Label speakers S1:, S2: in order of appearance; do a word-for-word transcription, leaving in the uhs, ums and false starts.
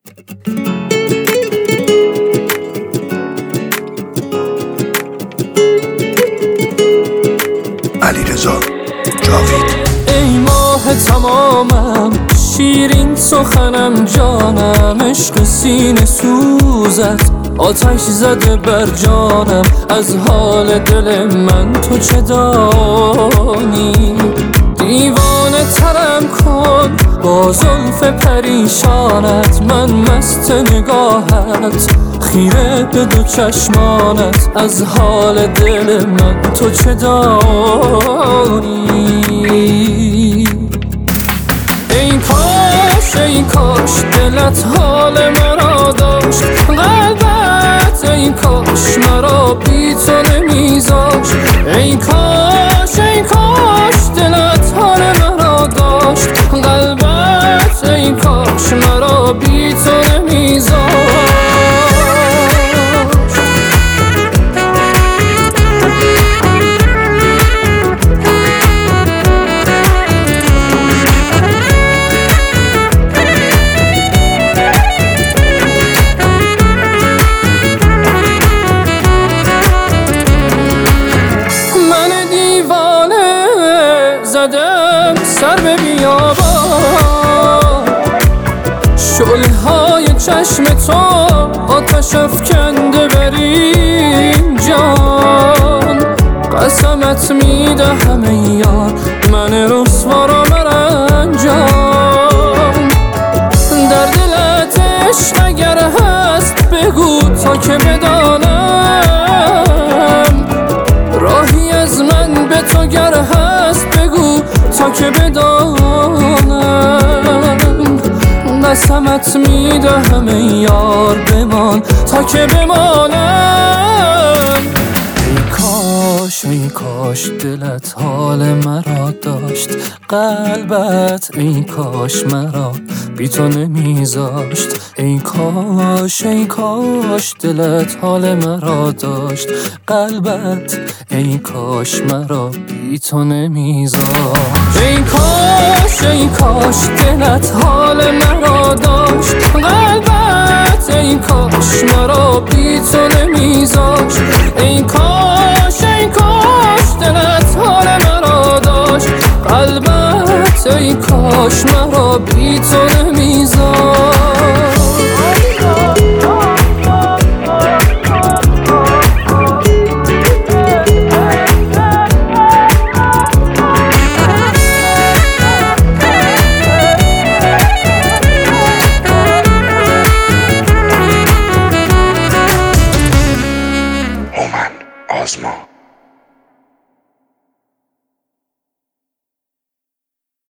S1: علیرضا جاوید.
S2: ای ماه تمامم، شیرین سخنم، جانم، عشق سینه سوزت آتش زده بر جانم. از حال دل من تو چه دانی؟ دیوانه ترم کن با زلف پریشانت، من مست نگاهت، خیره به دو چشمانت. از حال دل من تو چه دانی؟ ای کاش ای کاش دلت حال مرا داشت، قلبت ای کاش مرا بی تو نمیذاشت. ای کاش ای کاش دلت حال مرا داشت، قلبت ای کاش مرا بی تو نمیذاشت. زدم سر به بیابان، شعله های چشم تو آتش افکنده بر این جان. قسمت میدهم ای یار من رسوا را مرنجان. در دلت عشق اگر هست بگو تا که بدانم، راهی از من به تو گر هست بگو تا که بدانم. قسمت میدهم ای یار بمان تا که بمانم. ای کاش ای کاش دلت حال مرا داشت، قلبت ای کاش مرا بی تو نمیذاشت. ای کاش ای کاش دلت حال مرا داشت، قلبت ای کاش مرا بی تو نمیذاشت. ای کاش ای کاش دلت حال مرا داشت، قلبت ای کاش مرا بی تو نمیذاشت. ای کاش ای کاش دلت حال مرا داشت، قلبت ای کاش مرا بی تو نمیذاشت.
S1: هومن آزما.